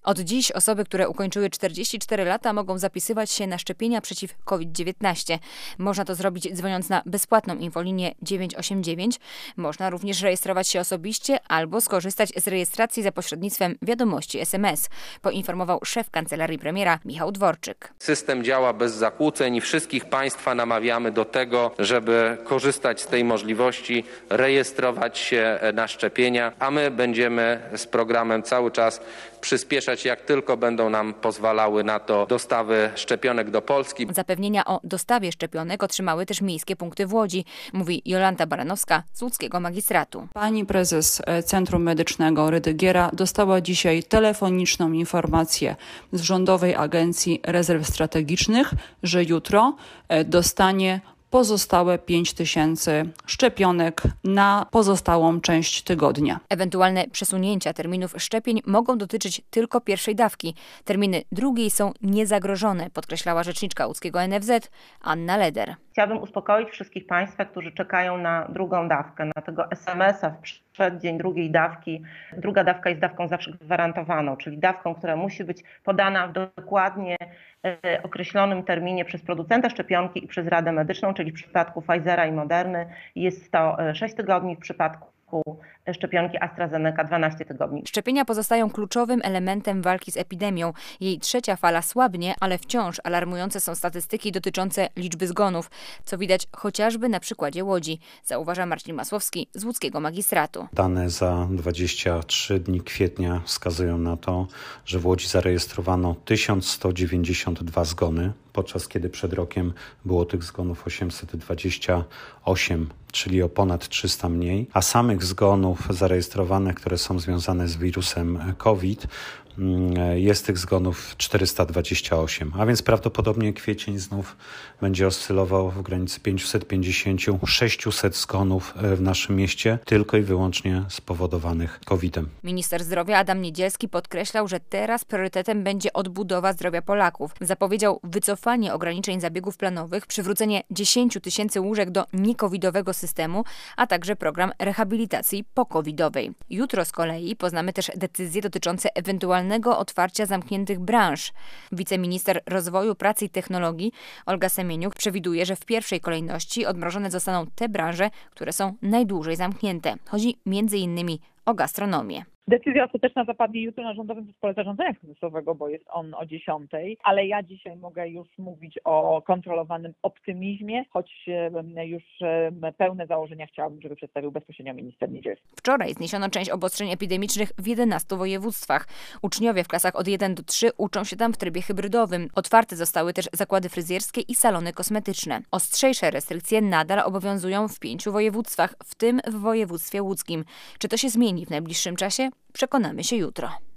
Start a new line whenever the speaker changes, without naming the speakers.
Od dziś osoby, które ukończyły 44 lata, mogą zapisywać się na szczepienia przeciw COVID-19. Można to zrobić dzwoniąc na bezpłatną infolinię 989. Można również rejestrować się osobiście albo skorzystać z rejestracji za pośrednictwem wiadomości SMS, poinformował szef Kancelarii Premiera Michał Dworczyk.
System działa bez zakłóceń i wszystkich Państwa namawiamy do tego, żeby korzystać z tej możliwości, rejestrować się na szczepienia, a my będziemy z programem cały czas przyspieszać, jak tylko będą nam pozwalały na to dostawy szczepionek do Polski.
Zapewnienia o dostawie szczepionek otrzymały też miejskie punkty w Łodzi, mówi Jolanta Baranowska z łódzkiego magistratu.
Pani prezes Centrum Medycznego Rydygiera dostała dzisiaj telefoniczną informację z Rządowej Agencji Rezerw Strategicznych, że jutro dostanie pozostałe 5000 szczepionek na pozostałą część tygodnia.
Ewentualne przesunięcia terminów szczepień mogą dotyczyć tylko pierwszej dawki. Terminy drugiej są niezagrożone, podkreślała rzeczniczka łódzkiego NFZ Anna Leder.
Chciałabym uspokoić wszystkich Państwa, którzy czekają na drugą dawkę, na tego SMS-a w przeddzień drugiej dawki. Druga dawka jest dawką zawsze gwarantowaną, czyli dawką, która musi być podana w dokładnie określonym terminie przez producenta szczepionki i przez Radę Medyczną, czyli w przypadku Pfizera i Moderny jest to 6 tygodni, w przypadku szczepionki AstraZeneca 12 tygodni.
Szczepienia pozostają kluczowym elementem walki z epidemią. Jej trzecia fala słabnie, ale wciąż alarmujące są statystyki dotyczące liczby zgonów, co widać chociażby na przykładzie Łodzi, zauważa Marcin Masłowski z łódzkiego magistratu.
Dane za 23 dni kwietnia wskazują na to, że w Łodzi zarejestrowano 1192 zgony, podczas kiedy przed rokiem było tych zgonów 828, czyli o ponad 300 mniej, a samych zgonów zarejestrowanych, które są związane z wirusem COVID, jest tych zgonów 428, a więc prawdopodobnie kwiecień znów będzie oscylował w granicy 550-600 zgonów w naszym mieście, tylko i wyłącznie spowodowanych COVID-em.
Minister zdrowia Adam Niedzielski podkreślał, że teraz priorytetem będzie odbudowa zdrowia Polaków. Zapowiedział wycofanie ograniczeń zabiegów planowych, przywrócenie 10 000 łóżek do nie-covidowego systemu, a także program rehabilitacji po-covidowej. Jutro z kolei poznamy też decyzje dotyczące ewentualnego otwarcia zamkniętych branż. Wiceminister Rozwoju, Pracy i Technologii Olga Semieniuk przewiduje, że w pierwszej kolejności odmrożone zostaną te branże, które są najdłużej zamknięte. Chodzi m.in. o gastronomię.
Decyzja ostateczna zapadnie jutro na Rządowym Zespole Zarządzania Kryzysowego, bo jest on o 10:00, ale ja dzisiaj mogę już mówić o kontrolowanym optymizmie, choć już pełne założenia chciałabym, żeby przedstawił bezpośrednio minister Niedzielski.
Wczoraj zniesiono część obostrzeń epidemicznych w 11 województwach. Uczniowie w klasach od 1 do 3 uczą się tam w trybie hybrydowym. Otwarte zostały też zakłady fryzjerskie i salony kosmetyczne. Ostrzejsze restrykcje nadal obowiązują w 5 województwach, w tym w województwie łódzkim. Czy to się zmieni w najbliższym czasie? Przekonamy się jutro.